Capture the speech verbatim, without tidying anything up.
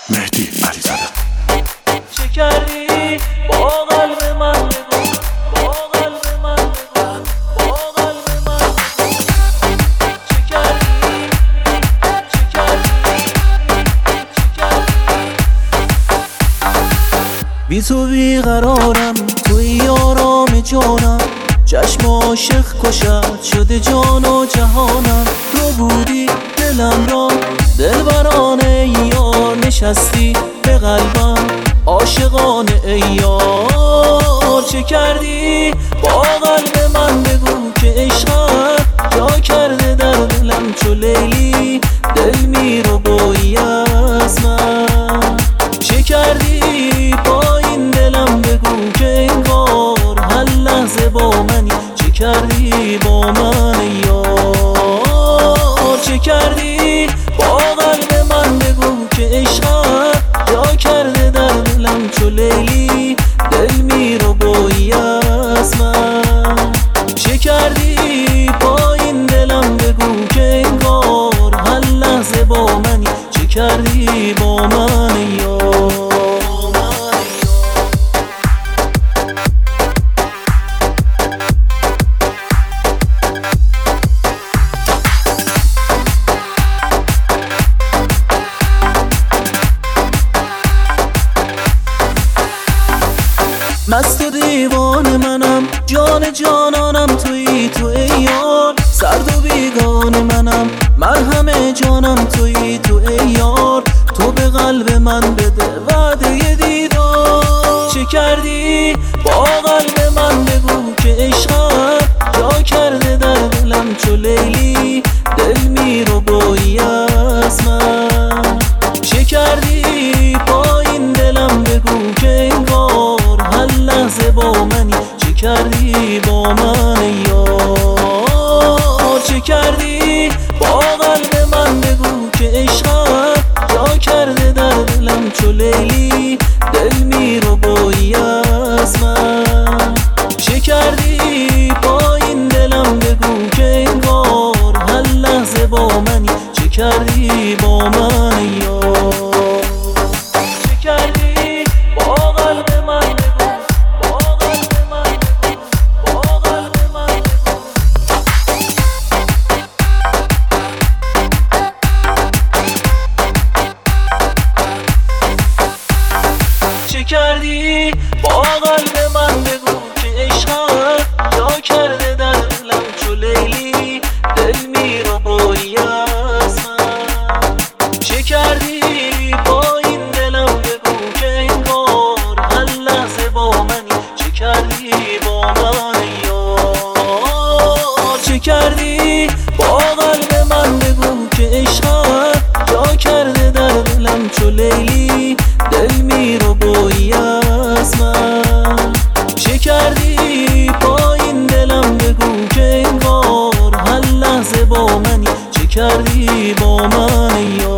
مهدی علیزاده. چه کردی با قلب من بگو، با قلب من بگو، با قلب من بگو. چه کردی، چه کردی، چه کردی. بی تو بیقرارم، توی آرام جانم، چشم عاشق کشد شده جان و جهانم. تو بودی دلم را دلبرانه یار، نشستی به قلبم عاشقانه ای یار. چه کردی با قلب من بگو که عشقت جا کرده در دلم چو لیلی، دل میرو بایی از من. چه کردی با این دلم بگو که انگار هر لحظه با منی. چه کردی با من یار، چه کردی با قلب من بگو که عشقت جا کرده در دلم چو لیلی، دل میرو بایی از من. چه کردی با این دلم بگو که انگار هر لحظه با منی. چه کردی با من یار. مست و دیوان منم، جان جانانم تویی تو ای یار. سرد و بیگان منم، مرهم جانم تویی تو ای یار. تو به قلب من بده وعده دیدار. چه کردی با قلب من بگو که عشقت جا کرده در دلم چو لیلی، دل میرو بایی از من. چه کردی با این دلم بگو که انگار هر لحظه با منی. چه کردی با من یار، چه کردی با قلب من بگو که عشقت جا کرده در دلم چو لیلی، دل میرو بایی از من. چه کردی با این دلم بگو که انگار هر لحظه با منی. چه کردی با من یار، چه کردی با قلب من بگو، با قلب من بگو، با قلب من بگو. چه کردی با قلب من بگو که عشقت جا کرده در دلم چو لیلی، دل میرو بایی از من. چه کردی با این دلم بگو که انگار هر لحظه با منی. چه کردی با من یار، چه کردی با قلب من بگو که عشقت جا کرده در دلم چو لیلی، دل میرو بایی از من. چه کردی با این دلم بگو که انگار هر لحظه با منی. چه کردی با من یار.